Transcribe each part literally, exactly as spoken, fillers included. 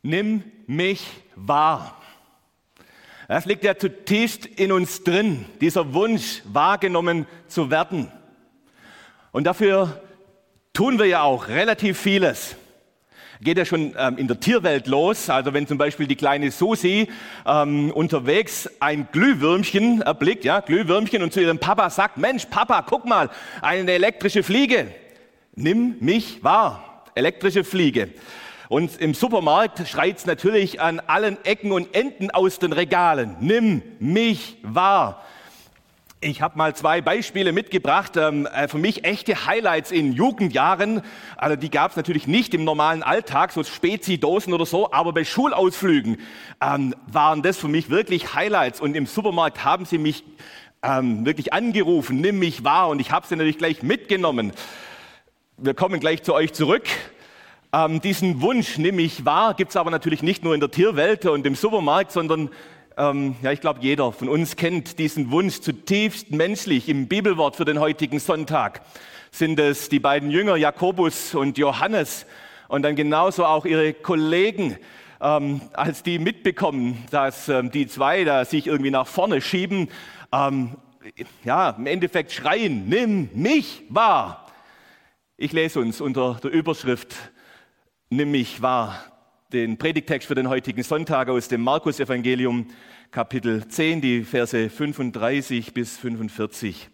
Nimm mich wahr. Das liegt ja zutiefst in uns drin, dieser Wunsch, wahrgenommen zu werden. Und dafür tun wir ja auch relativ vieles. Geht ja schon ähm, in der Tierwelt los. Also wenn zum Beispiel die kleine Susi ähm, unterwegs ein Glühwürmchen erblickt, ja, Glühwürmchen, und zu ihrem Papa sagt, Mensch, Papa, guck mal, eine elektrische Fliege. Nimm mich wahr. Elektrische Fliege. Und im Supermarkt schreit es natürlich an allen Ecken und Enden aus den Regalen. Nimm mich wahr. Ich habe mal zwei Beispiele mitgebracht, ähm, für mich echte Highlights in Jugendjahren. Also die gab es natürlich nicht im normalen Alltag, so Spezi-Dosen oder so, aber bei Schulausflügen ähm, waren das für mich wirklich Highlights. Und im Supermarkt haben sie mich ähm, wirklich angerufen, nimm mich wahr. Und ich habe sie natürlich gleich mitgenommen. Wir kommen gleich zu euch zurück. Ähm, diesen Wunsch, nimm mich wahr, gibt es aber natürlich nicht nur in der Tierwelt und im Supermarkt, sondern ähm, ja, ich glaube, jeder von uns kennt diesen Wunsch zutiefst menschlich. Im Bibelwort für den heutigen Sonntag sind es die beiden Jünger Jakobus und Johannes und dann genauso auch ihre Kollegen, ähm, als die mitbekommen, dass ähm, die zwei da sich irgendwie nach vorne schieben, ähm, ja, im Endeffekt schreien, nimm mich wahr. Ich lese uns unter der Überschrift Nimm mich wahr, den Predigtext für den heutigen Sonntag aus dem Markus-Evangelium, Kapitel zehn, die Verse fünfunddreißig bis fünfundvierzig.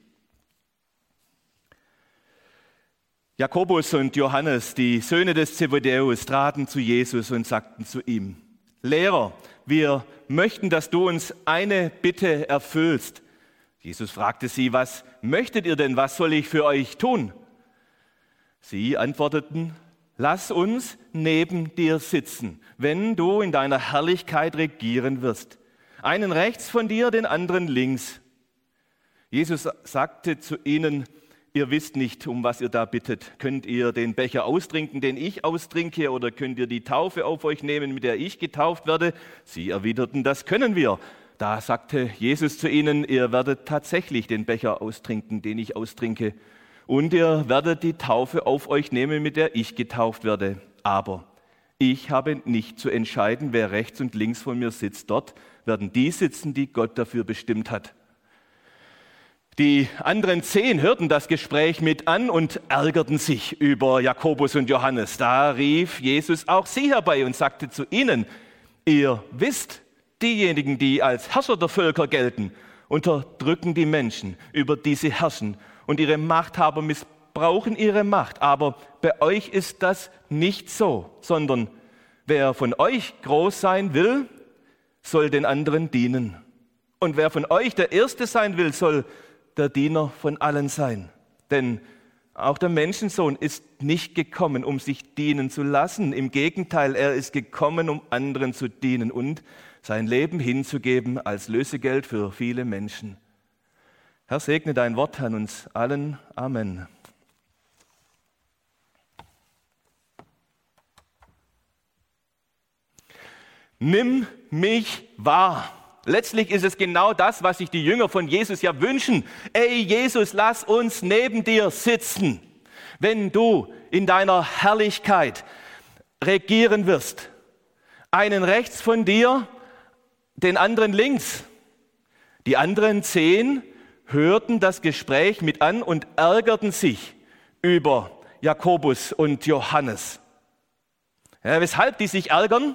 Jakobus und Johannes, die Söhne des Zebedäus, traten zu Jesus und sagten zu ihm, Lehrer, wir möchten, dass du uns eine Bitte erfüllst. Jesus fragte sie, was möchtet ihr denn, was soll ich für euch tun? Sie antworteten, lass uns neben dir sitzen, wenn du in deiner Herrlichkeit regieren wirst. Einen rechts von dir, den anderen links. Jesus sagte zu ihnen, ihr wisst nicht, um was ihr da bittet. Könnt ihr den Becher austrinken, den ich austrinke, oder könnt ihr die Taufe auf euch nehmen, mit der ich getauft werde? Sie erwiderten, das können wir. Da sagte Jesus zu ihnen, ihr werdet tatsächlich den Becher austrinken, den ich austrinke. Und ihr werdet die Taufe auf euch nehmen, mit der ich getauft werde. Aber ich habe nicht zu entscheiden, wer rechts und links von mir sitzt. Dort werden die sitzen, die Gott dafür bestimmt hat. Die anderen zehn hörten das Gespräch mit an und ärgerten sich über Jakobus und Johannes. Da rief Jesus auch sie herbei und sagte zu ihnen, ihr wisst, diejenigen, die als Herrscher der Völker gelten, unterdrücken die Menschen, über die sie herrschen. Und ihre Machthaber missbrauchen ihre Macht. Aber bei euch ist das nicht so, sondern wer von euch groß sein will, soll den anderen dienen. Und wer von euch der Erste sein will, soll der Diener von allen sein. Denn auch der Menschensohn ist nicht gekommen, um sich dienen zu lassen. Im Gegenteil, er ist gekommen, um anderen zu dienen und sein Leben hinzugeben als Lösegeld für viele Menschen. Herr, segne dein Wort an uns allen. Amen. Nimm mich wahr. Letztlich ist es genau das, was sich die Jünger von Jesus ja wünschen. Ey Jesus, lass uns neben dir sitzen, wenn du in deiner Herrlichkeit regieren wirst. Einen rechts von dir, den anderen links. Die anderen zehn hörten das Gespräch mit an und ärgerten sich über Jakobus und Johannes. Ja, weshalb die sich ärgern?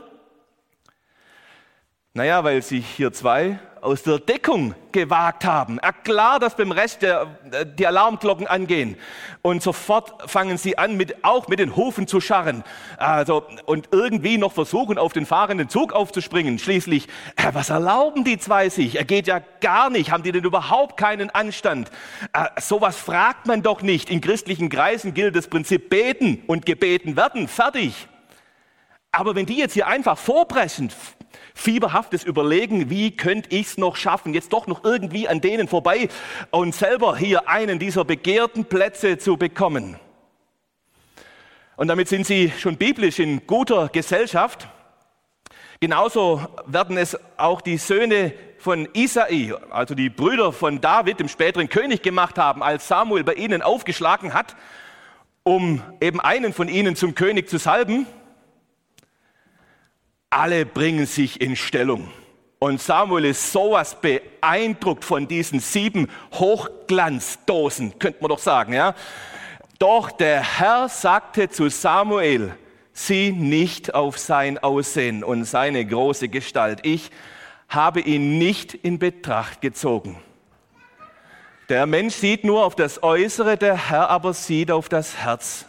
Naja, weil sich hier zwei aus der Deckung gewagt haben. Ja, klar, dass beim Rest der, die Alarmglocken angehen. Und sofort fangen sie an, mit, auch mit den Hufen zu scharren. Also, und irgendwie noch versuchen, auf den fahrenden Zug aufzuspringen. Schließlich, äh, was erlauben die zwei sich? Er geht ja gar nicht. Haben die denn überhaupt keinen Anstand? Äh, sowas fragt man doch nicht. In christlichen Kreisen gilt das Prinzip beten und gebeten werden. Fertig. Aber wenn die jetzt hier einfach vorpreschen, fieberhaftes Überlegen, wie könnte ich es noch schaffen, jetzt doch noch irgendwie an denen vorbei und selber hier einen dieser begehrten Plätze zu bekommen. Und damit sind sie schon biblisch in guter Gesellschaft. Genauso werden es auch die Söhne von Isai, also die Brüder von David, dem späteren König, gemacht haben, als Samuel bei ihnen aufgeschlagen hat, um eben einen von ihnen zum König zu salben. alle bringen sich in Stellung. Und Samuel ist sowas beeindruckt von diesen sieben Hochglanzdosen, könnte man doch sagen, ja. Doch der Herr sagte zu Samuel, sieh nicht auf sein Aussehen und seine große Gestalt. Ich habe ihn nicht in Betracht gezogen. Der Mensch sieht nur auf das Äußere, der Herr aber sieht auf das Herz.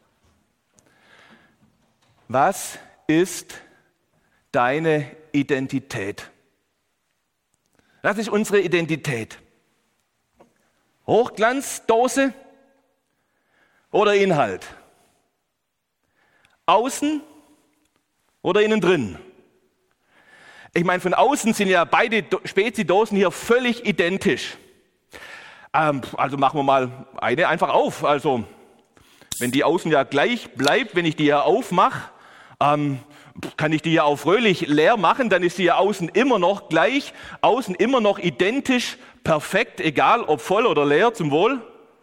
Was ist deine Identität? Das ist unsere Identität. Hochglanzdose oder Inhalt? Außen oder innen drin? Ich meine, von außen sind ja beide Spezi-Dosen hier völlig identisch. Ähm, also machen wir mal eine einfach auf. Also wenn die außen ja gleich bleibt, wenn ich die ja aufmache, ähm, kann ich die ja auch fröhlich leer machen, dann ist die ja außen immer noch gleich, außen immer noch identisch, perfekt, egal ob voll oder leer, zum Wohl.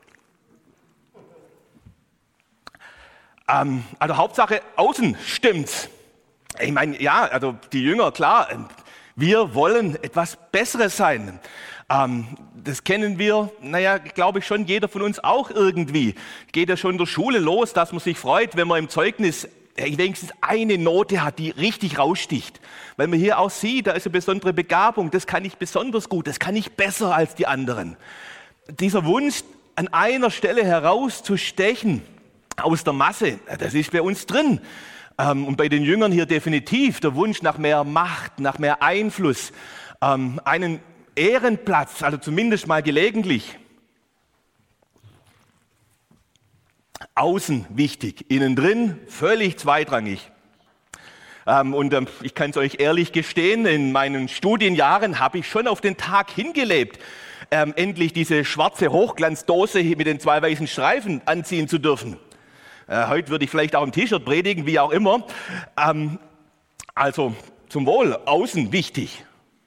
Ähm, also Hauptsache außen stimmt's. Ich meine, ja, also die Jünger, klar, wir wollen etwas Besseres sein. Ähm, das kennen wir, naja, glaube ich schon, jeder von uns auch irgendwie. Geht ja schon in der Schule los, dass man sich freut, wenn man im Zeugnis wenigstens eine Note hat, die richtig raussticht. Weil man hier auch sieht, da ist eine besondere Begabung, das kann ich besonders gut, das kann ich besser als die anderen. Dieser Wunsch, an einer Stelle herauszustechen aus der Masse, das ist bei uns drin. Und bei den Jüngern hier definitiv der Wunsch nach mehr Macht, nach mehr Einfluss, einen Ehrenplatz, also zumindest mal gelegentlich. Außen wichtig, innen drin völlig zweitrangig. Ähm, und ähm, ich kann es euch ehrlich gestehen, in meinen Studienjahren habe ich schon auf den Tag hingelebt, ähm, endlich diese schwarze Hochglanzdose mit den zwei weißen Streifen anziehen zu dürfen. Äh, heute würde ich vielleicht auch im T-Shirt predigen, wie auch immer. Ähm, also zum Wohl, außen wichtig.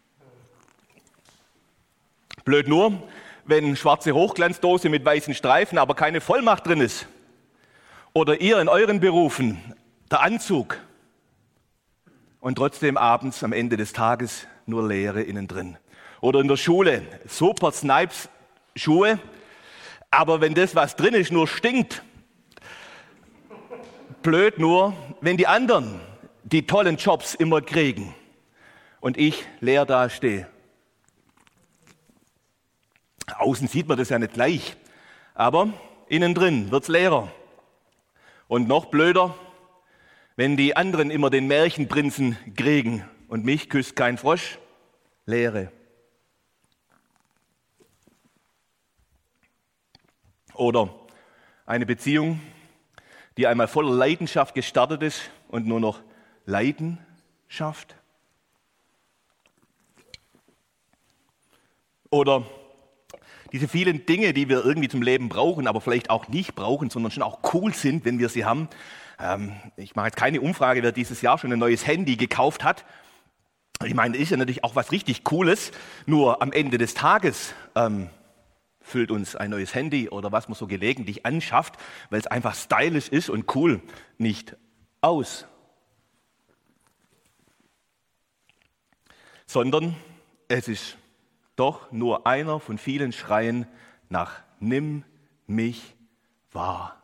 Blöd nur, wenn schwarze Hochglanzdose mit weißen Streifen, aber keine Vollmacht drin ist. Oder ihr in euren Berufen, der Anzug. Und trotzdem abends am Ende des Tages nur Leere innen drin. Oder in der Schule, super Snipes-Schuhe, aber wenn das, was drin ist, nur stinkt. Blöd nur, wenn die anderen die tollen Jobs immer kriegen und ich leer dastehe. Außen sieht man das ja nicht gleich, aber innen drin wird's leerer. Und noch blöder, wenn die anderen immer den Märchenprinzen kriegen und mich küsst kein Frosch, Leere. Oder eine Beziehung, die einmal voller Leidenschaft gestartet ist und nur noch Leiden schafft. Oder diese vielen Dinge, die wir irgendwie zum Leben brauchen, aber vielleicht auch nicht brauchen, sondern schon auch cool sind, wenn wir sie haben. Ähm, ich mache jetzt keine Umfrage, wer dieses Jahr schon ein neues Handy gekauft hat. Ich meine, das ist ja natürlich auch was richtig Cooles, nur am Ende des Tages ähm, füllt uns ein neues Handy oder was man so gelegentlich anschafft, weil es einfach stylisch ist und cool, nicht aus. Sondern es ist doch nur einer von vielen Schreien nach nimm mich wahr.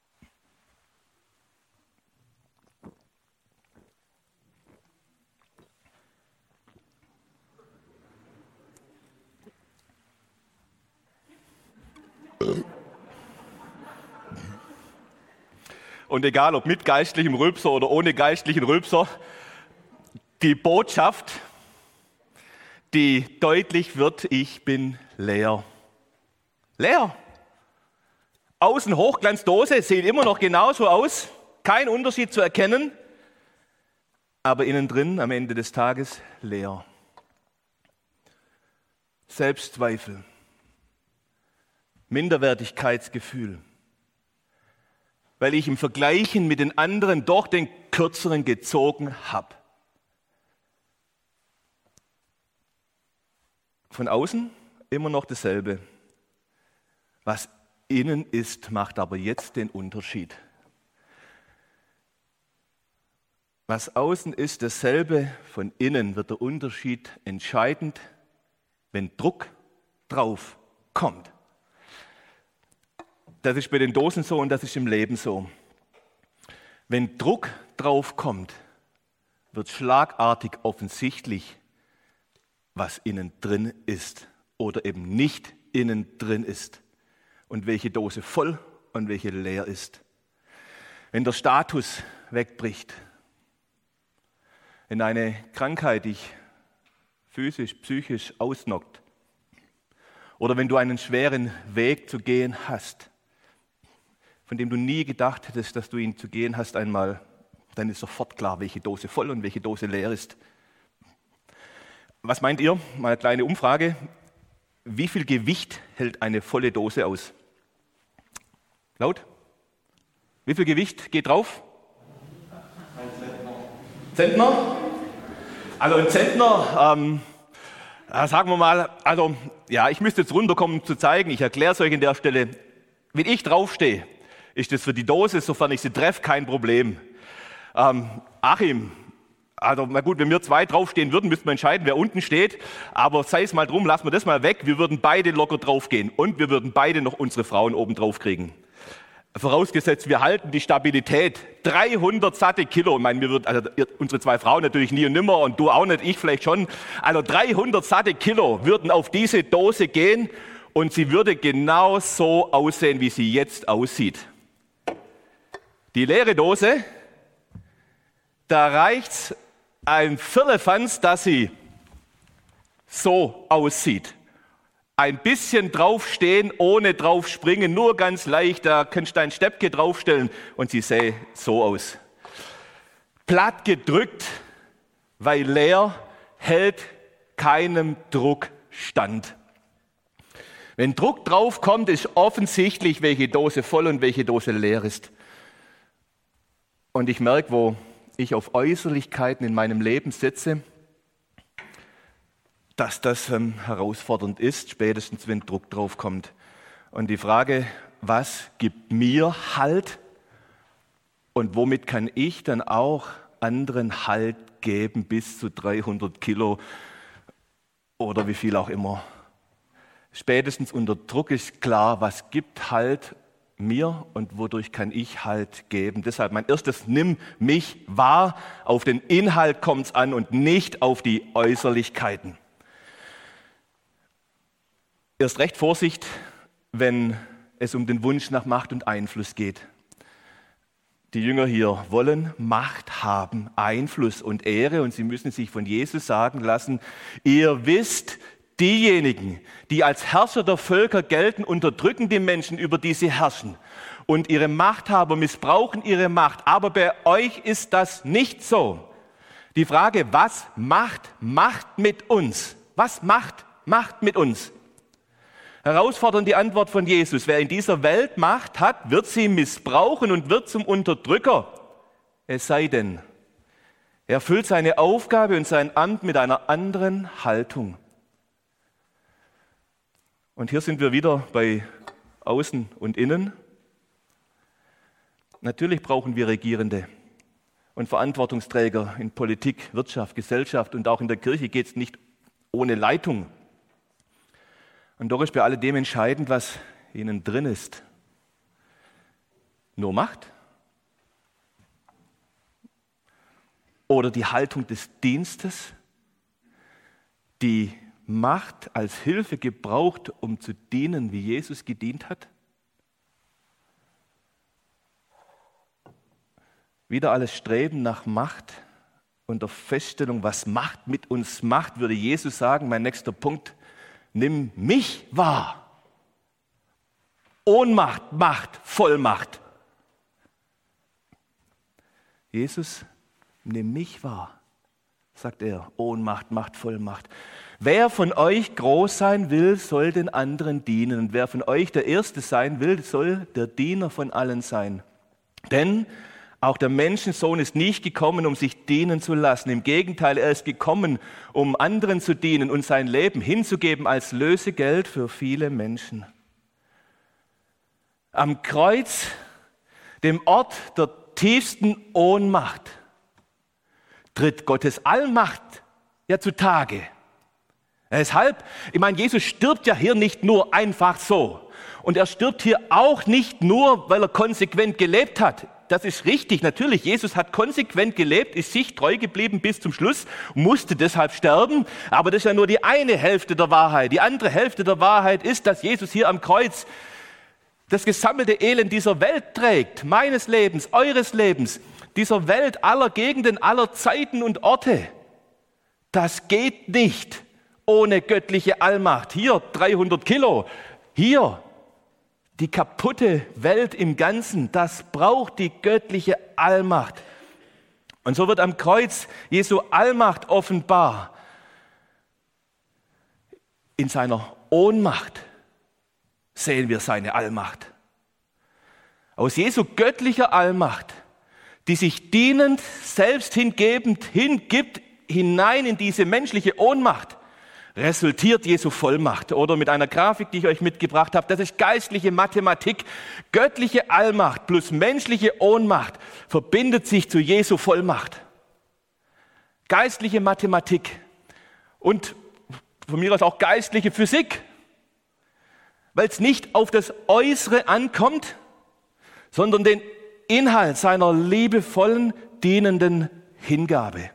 Und egal ob mit geistlichem Rülpser oder ohne geistlichen Rülpser, die Botschaft, die deutlich wird, ich bin leer. Leer. Außen Hochglanzdose, sieht immer noch genauso aus, kein Unterschied zu erkennen, aber innen drin am Ende des Tages leer. Selbstzweifel, Minderwertigkeitsgefühl, weil ich im Vergleichen mit den anderen doch den Kürzeren gezogen habe. Von außen immer noch dasselbe. Was innen ist, macht aber jetzt den Unterschied. Was außen ist, dasselbe von innen, wird der Unterschied entscheidend, wenn Druck drauf kommt. Das ist bei den Dosen so und das ist im Leben so. Wenn Druck drauf kommt, wird schlagartig offensichtlich, was innen drin ist oder eben nicht innen drin ist und welche Dose voll und welche leer ist. Wenn der Status wegbricht, wenn eine Krankheit dich physisch, psychisch ausnockt oder wenn du einen schweren Weg zu gehen hast, von dem du nie gedacht hättest, dass du ihn zu gehen hast einmal, dann ist sofort klar, welche Dose voll und welche Dose leer ist. Was meint ihr? Mal eine kleine Umfrage. Wie viel Gewicht hält eine volle Dose aus? Laut? Wie viel Gewicht geht drauf? Ein Zentner. Zentner? Also ein Zentner, ähm, sagen wir mal, also ja, ich müsste jetzt runterkommen, um zu zeigen, ich erkläre es euch an der Stelle. Wenn ich draufstehe, ist das für die Dose, sofern ich sie treffe, kein Problem. Ähm, Achim, also na gut, wenn wir zwei draufstehen würden, müssten wir entscheiden, wer unten steht. Aber sei es mal drum, lassen wir das mal weg. Wir würden beide locker draufgehen und wir würden beide noch unsere Frauen oben drauf kriegen. Vorausgesetzt, wir halten die Stabilität. dreihundert satte Kilo. Ich meine, wir würden, also unsere zwei Frauen natürlich nie und nimmer und du auch nicht, ich vielleicht schon. Also dreihundert satte Kilo würden auf diese Dose gehen und sie würde genau so aussehen, wie sie jetzt aussieht. Die leere Dose, da reicht's ein Firlefanz, dass sie so aussieht. Ein bisschen draufstehen, ohne drauf springen, nur ganz leicht, da kannst du ein Steppke draufstellen und sie sähe so aus. Platt gedrückt, weil leer hält keinem Druck stand. Wenn Druck drauf kommt, ist offensichtlich, welche Dose voll und welche Dose leer ist. Und ich merke, wo ich auf Äußerlichkeiten in meinem Leben setze, dass das ähm, herausfordernd ist, spätestens wenn Druck drauf kommt. Und die Frage, was gibt mir Halt und womit kann ich dann auch anderen Halt geben, bis zu dreihundert Kilo oder wie viel auch immer. Spätestens unter Druck ist klar, was gibt Halt mir und wodurch kann ich Halt geben. Deshalb mein erstes, nimm mich wahr, auf den Inhalt kommt es an und nicht auf die Äußerlichkeiten. Erst recht Vorsicht, wenn es um den Wunsch nach Macht und Einfluss geht. Die Jünger hier wollen Macht haben, Einfluss und Ehre und sie müssen sich von Jesus sagen lassen, ihr wisst, diejenigen, die als Herrscher der Völker gelten, unterdrücken die Menschen, über die sie herrschen. Und ihre Machthaber missbrauchen ihre Macht. Aber bei euch ist das nicht so. Die Frage, was macht Macht mit uns? Was macht Macht mit uns? Herausfordernd die Antwort von Jesus. Wer in dieser Welt Macht hat, wird sie missbrauchen und wird zum Unterdrücker. Es sei denn, er erfüllt seine Aufgabe und sein Amt mit einer anderen Haltung. Und hier sind wir wieder bei Außen und Innen. Natürlich brauchen wir Regierende und Verantwortungsträger in Politik, Wirtschaft, Gesellschaft und auch in der Kirche geht es nicht ohne Leitung. Und doch ist bei alledem entscheidend, was ihnen drin ist. Nur Macht? Oder die Haltung des Dienstes, die Macht als Hilfe gebraucht, um zu dienen, wie Jesus gedient hat? Wieder alles Streben nach Macht und der Feststellung, was Macht mit uns macht, würde Jesus sagen, mein nächster Punkt, nimm mich wahr. Ohnmacht, Macht, Vollmacht. Jesus, nimm mich wahr, sagt er. Ohnmacht, Macht, Vollmacht. Wer von euch groß sein will, soll den anderen dienen. Und wer von euch der Erste sein will, soll der Diener von allen sein. Denn auch der Menschensohn ist nicht gekommen, um sich dienen zu lassen. Im Gegenteil, er ist gekommen, um anderen zu dienen und sein Leben hinzugeben als Lösegeld für viele Menschen. Am Kreuz, dem Ort der tiefsten Ohnmacht, tritt Gottes Allmacht ja zutage. Deshalb, ich meine, Jesus stirbt ja hier nicht nur einfach so. Und er stirbt hier auch nicht nur, weil er konsequent gelebt hat. Das ist richtig, natürlich, Jesus hat konsequent gelebt, ist sich treu geblieben bis zum Schluss, musste deshalb sterben. Aber das ist ja nur die eine Hälfte der Wahrheit. Die andere Hälfte der Wahrheit ist, dass Jesus hier am Kreuz das gesammelte Elend dieser Welt trägt, meines Lebens, eures Lebens, dieser Welt, aller Gegenden, aller Zeiten und Orte. Das geht nicht ohne göttliche Allmacht. Hier dreihundert Kilo, hier die kaputte Welt im Ganzen, das braucht die göttliche Allmacht. Und so wird am Kreuz Jesu Allmacht offenbar. In seiner Ohnmacht sehen wir seine Allmacht. Aus Jesu göttlicher Allmacht, die sich dienend, selbst hingebend hingibt, hinein in diese menschliche Ohnmacht, resultiert Jesu Vollmacht. Oder mit einer Grafik, die ich euch mitgebracht habe, das ist geistliche Mathematik. Göttliche Allmacht plus menschliche Ohnmacht verbindet sich zu Jesu Vollmacht. Geistliche Mathematik und von mir aus auch geistliche Physik, weil es nicht auf das Äußere ankommt, sondern den Inhalt seiner liebevollen, dienenden Hingabe.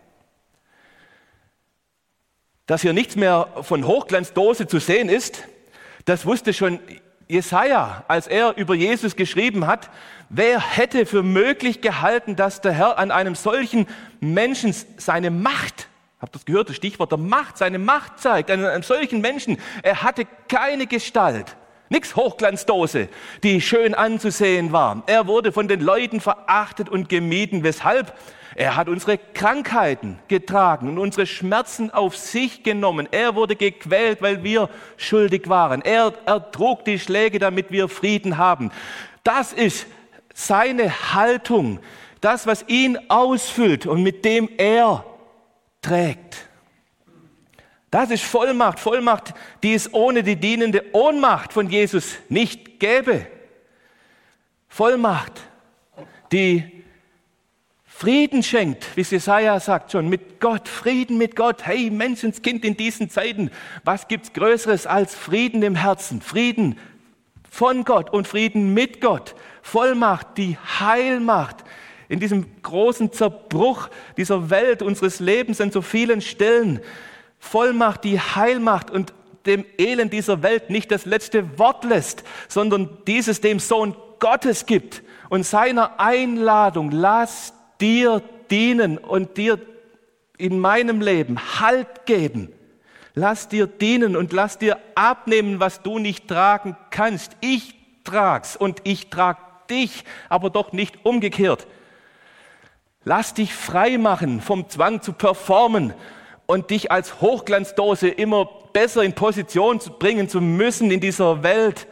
Dass hier nichts mehr von Hochglanzdose zu sehen ist, das wusste schon Jesaja, als er über Jesus geschrieben hat. Wer hätte für möglich gehalten, dass der Herr an einem solchen Menschen seine Macht, habt ihr das gehört, das Stichwort der Macht, seine Macht zeigt, an einem solchen Menschen, er hatte keine Gestalt, nichts Hochglanzdose, die schön anzusehen war. Er wurde von den Leuten verachtet und gemieden, weshalb? Er hat unsere Krankheiten getragen und unsere Schmerzen auf sich genommen. Er wurde gequält, weil wir schuldig waren. Er ertrug die Schläge, damit wir Frieden haben. Das ist seine Haltung, das, was ihn ausfüllt und mit dem er trägt. Das ist Vollmacht, Vollmacht, die es ohne die dienende Ohnmacht von Jesus nicht gäbe. Vollmacht, die Frieden schenkt, wie Jesaja sagt schon, mit Gott, Frieden mit Gott. Hey, Menschenskind, in diesen Zeiten, was gibt's Größeres als Frieden im Herzen? Frieden von Gott und Frieden mit Gott. Vollmacht, die Heilmacht in diesem großen Zerbruch dieser Welt, unseres Lebens an so vielen Stellen. Vollmacht, die Heilmacht und dem Elend dieser Welt nicht das letzte Wort lässt, sondern dieses dem Sohn Gottes gibt und seiner Einladung, lass dir dienen und dir in meinem Leben Halt geben. Lass dir dienen und lass dir abnehmen, was du nicht tragen kannst. Ich trag's und ich trag dich, aber doch nicht umgekehrt. Lass dich frei machen vom Zwang zu performen und dich als Hochglanzdose immer besser in Position zu bringen zu müssen in dieser Welt.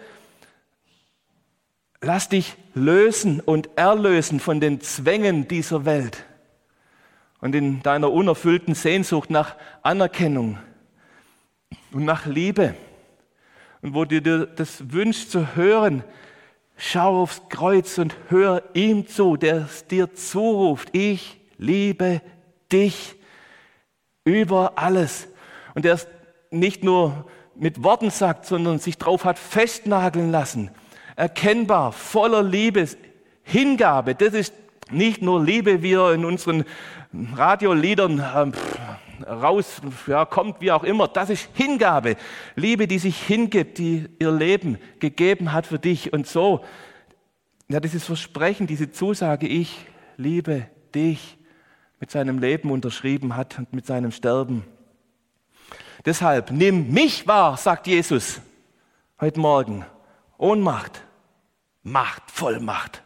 Lass dich lösen und erlösen von den Zwängen dieser Welt und in deiner unerfüllten Sehnsucht nach Anerkennung und nach Liebe. Und wo du dir das wünschst zu hören, schau aufs Kreuz und hör ihm zu, der es dir zuruft. Ich liebe dich über alles. Und der es nicht nur mit Worten sagt, sondern sich drauf hat festnageln lassen. Erkennbar, voller Liebe, Hingabe. Das ist nicht nur Liebe, wie er in unseren Radioliedern äh, raus, ja, kommt, wie auch immer. Das ist Hingabe. Liebe, die sich hingibt, die ihr Leben gegeben hat für dich. Und so, ja, dieses Versprechen, diese Zusage, ich liebe dich, mit seinem Leben unterschrieben hat und mit seinem Sterben. Deshalb, nimm mich wahr, sagt Jesus heute Morgen. Ohnmacht. Macht, Vollmacht.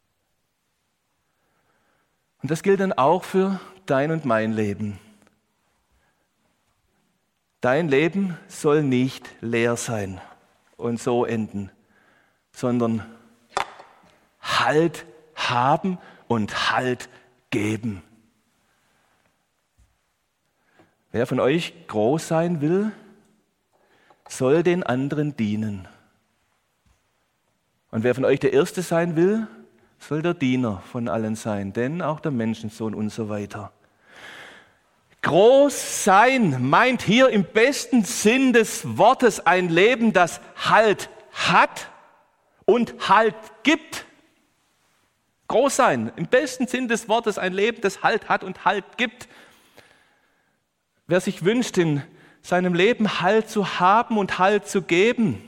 Und das gilt dann auch für dein und mein Leben. Dein Leben soll nicht leer sein und so enden, sondern Halt haben und Halt geben. Wer von euch groß sein will, soll den anderen dienen. Und wer von euch der Erste sein will, soll der Diener von allen sein, denn auch der Menschensohn und so weiter. Groß sein meint hier im besten Sinn des Wortes ein Leben, das Halt hat und Halt gibt. Groß sein, im besten Sinn des Wortes ein Leben, das Halt hat und Halt gibt. Wer sich wünscht, in seinem Leben Halt zu haben und Halt zu geben,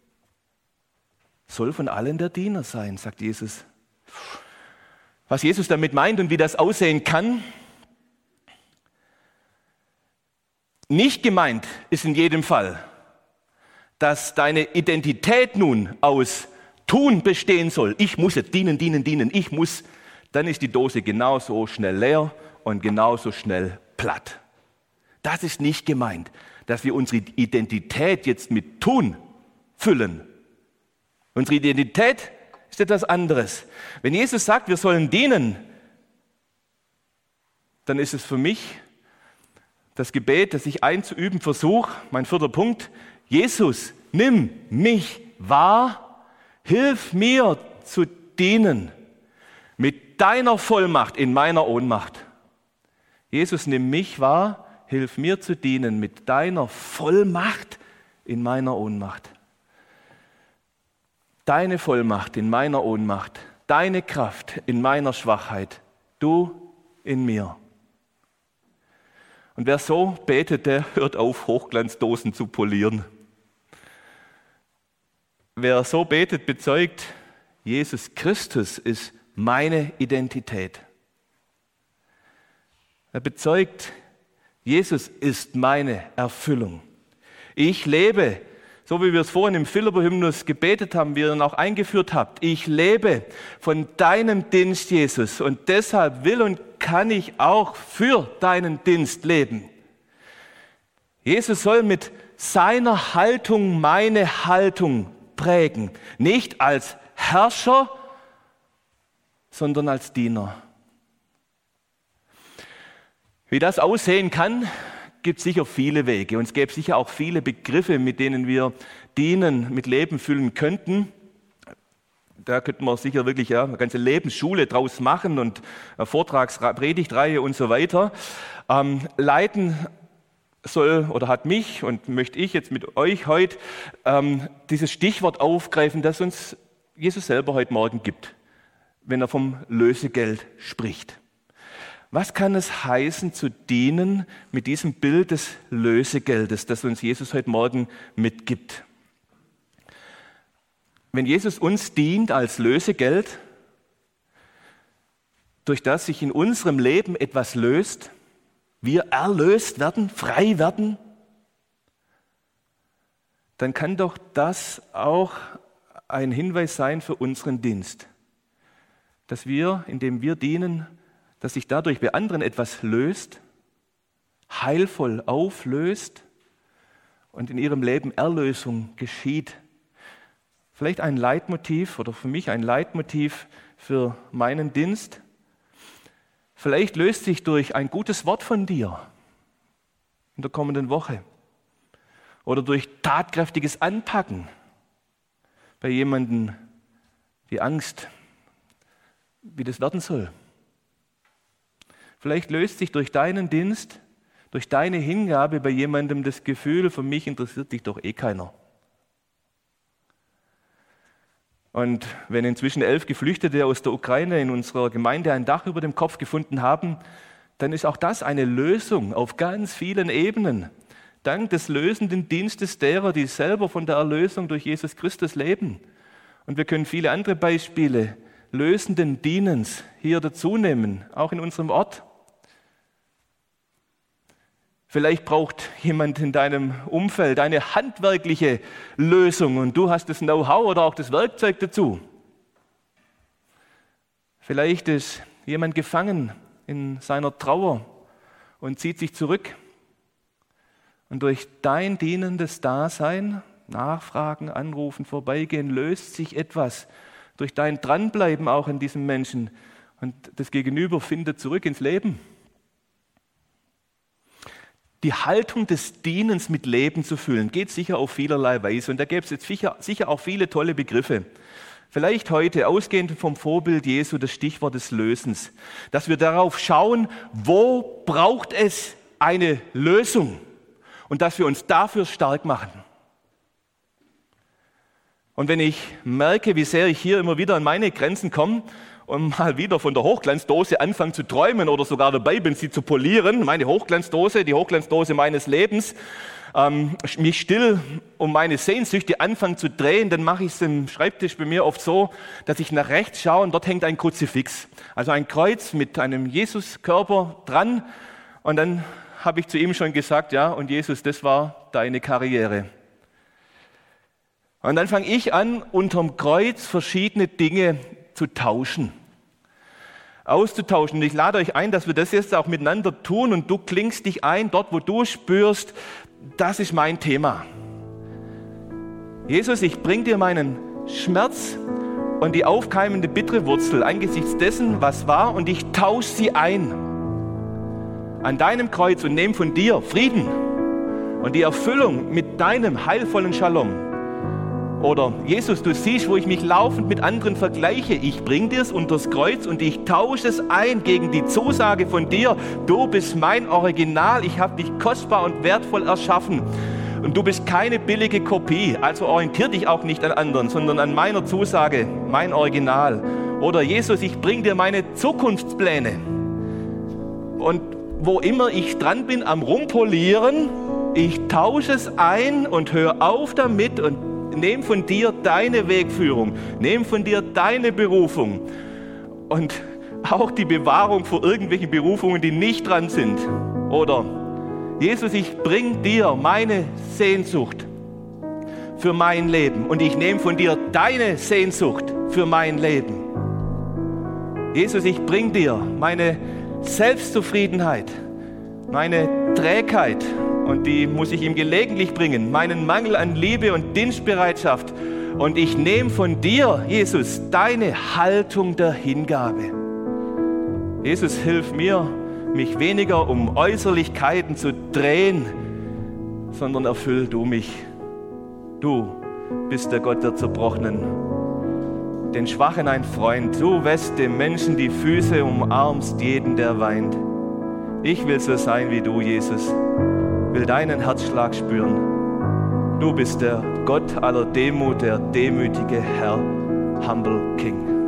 soll von allen der Diener sein, sagt Jesus. Was Jesus damit meint und wie das aussehen kann, nicht gemeint ist in jedem Fall, dass deine Identität nun aus Tun bestehen soll. Ich muss jetzt dienen, dienen, dienen, ich muss. Dann ist die Dose genauso schnell leer und genauso schnell platt. Das ist nicht gemeint, dass wir unsere Identität jetzt mit Tun füllen. Unsere Identität ist etwas anderes. Wenn Jesus sagt, wir sollen dienen, dann ist es für mich das Gebet, das ich einzuüben versuche, mein vierter Punkt: Jesus, nimm mich wahr, hilf mir zu dienen mit deiner Vollmacht in meiner Ohnmacht. Jesus, nimm mich wahr, hilf mir zu dienen mit deiner Vollmacht in meiner Ohnmacht. Deine Vollmacht in meiner Ohnmacht, deine Kraft in meiner Schwachheit, du in mir. Und wer so betet, der hört auf, Hochglanzdosen zu polieren. Wer so betet, bezeugt, Jesus Christus ist meine Identität. Er bezeugt, Jesus ist meine Erfüllung. Ich lebe, so wie wir es vorhin im Philipper-Hymnus gebetet haben, wie ihr ihn auch eingeführt habt, ich lebe von deinem Dienst, Jesus, und deshalb will und kann ich auch für deinen Dienst leben. Jesus soll mit seiner Haltung meine Haltung prägen, nicht als Herrscher, sondern als Diener. Wie das aussehen kann, gibt es sicher viele Wege und es gäbe sicher auch viele Begriffe, mit denen wir dienen, mit Leben füllen könnten. Da könnten wir sicher wirklich ja, eine ganze Lebensschule draus machen und eine Vortrags-, Predigtreihe und so weiter. Ähm, leiten soll oder hat mich und möchte ich jetzt mit euch heute ähm, dieses Stichwort aufgreifen, das uns Jesus selber heute Morgen gibt, wenn er vom Lösegeld spricht. Was kann es heißen, zu dienen mit diesem Bild des Lösegeldes, das uns Jesus heute Morgen mitgibt? Wenn Jesus uns dient als Lösegeld, durch das sich in unserem Leben etwas löst, wir erlöst werden, frei werden, dann kann doch das auch ein Hinweis sein für unseren Dienst, dass wir, indem wir dienen, dass sich dadurch bei anderen etwas löst, heilvoll auflöst und in ihrem Leben Erlösung geschieht. Vielleicht ein Leitmotiv oder für mich ein Leitmotiv für meinen Dienst. Vielleicht löst sich durch ein gutes Wort von dir in der kommenden Woche oder durch tatkräftiges Anpacken bei jemandem die Angst, wie das werden soll. Vielleicht löst sich durch deinen Dienst, durch deine Hingabe bei jemandem das Gefühl, für mich interessiert dich doch eh keiner. Und wenn inzwischen elf Geflüchtete aus der Ukraine in unserer Gemeinde ein Dach über dem Kopf gefunden haben, dann ist auch das eine Lösung auf ganz vielen Ebenen. Dank des lösenden Dienstes derer, die selber von der Erlösung durch Jesus Christus leben. Und wir können viele andere Beispiele lösenden Dienens hier dazu nehmen, auch in unserem Ort. Vielleicht braucht jemand in deinem Umfeld eine handwerkliche Lösung und du hast das Know-how oder auch das Werkzeug dazu. Vielleicht ist jemand gefangen in seiner Trauer und zieht sich zurück. Und durch dein dienendes Dasein, Nachfragen, Anrufen, Vorbeigehen, löst sich etwas. Durch dein Dranbleiben auch an diesem Menschen und das Gegenüber findet zurück ins Leben. Die Haltung des Dienens mit Leben zu füllen, geht sicher auf vielerlei Weise. Und da gäbe es jetzt sicher, sicher auch viele tolle Begriffe. Vielleicht heute, ausgehend vom Vorbild Jesu, das Stichwort des Lösens. Dass wir darauf schauen, wo braucht es eine Lösung und dass wir uns dafür stark machen. Und wenn ich merke, wie sehr ich hier immer wieder an meine Grenzen komme und mal wieder von der Hochglanzdose anfange zu träumen oder sogar dabei bin, sie zu polieren, meine Hochglanzdose, die Hochglanzdose meines Lebens, ähm, mich still um meine Sehnsüchte anfange zu drehen, dann mache ich es im Schreibtisch bei mir oft so, dass ich nach rechts schaue und dort hängt ein Kruzifix, also ein Kreuz mit einem Jesuskörper dran. Und dann habe ich zu ihm schon gesagt, ja, und Jesus, das war deine Karriere. Und dann fange ich an, unterm Kreuz verschiedene Dinge zu tauschen, auszutauschen. Und ich lade euch ein, dass wir das jetzt auch miteinander tun und du klingst dich ein, dort wo du spürst, das ist mein Thema. Jesus, ich bringe dir meinen Schmerz und die aufkeimende bittere Wurzel angesichts dessen, was war, und ich tausche sie ein an deinem Kreuz und nehme von dir Frieden und die Erfüllung mit deinem heilvollen Shalom. Oder Jesus, du siehst, wo ich mich laufend mit anderen vergleiche. Ich bringe dir es unter das Kreuz und ich tausche es ein gegen die Zusage von dir. Du bist mein Original, ich habe dich kostbar und wertvoll erschaffen. Und du bist keine billige Kopie, also orientier dich auch nicht an anderen, sondern an meiner Zusage, mein Original. Oder Jesus, ich bringe dir meine Zukunftspläne. Und wo immer ich dran bin am Rumpolieren, ich tausche es ein und hör auf damit und nehm von dir deine Wegführung, nehm von dir deine Berufung und auch die Bewahrung vor irgendwelchen Berufungen, die nicht dran sind. Oder Jesus, ich bring dir meine Sehnsucht für mein Leben und ich nehme von dir deine Sehnsucht für mein Leben. Jesus, ich bring dir meine Selbstzufriedenheit, meine Trägheit, und die muss ich ihm gelegentlich bringen, meinen Mangel an Liebe und Dienstbereitschaft. Und ich nehme von dir, Jesus, deine Haltung der Hingabe. Jesus, hilf mir, mich weniger um Äußerlichkeiten zu drehen, sondern erfüll du mich. Du bist der Gott der Zerbrochenen, den Schwachen ein Freund. Du wäschst dem Menschen die Füße, umarmst jeden, der weint. Ich will so sein wie du, Jesus, will deinen Herzschlag spüren. Du bist der Gott aller Demut, der demütige Herr, Humble King.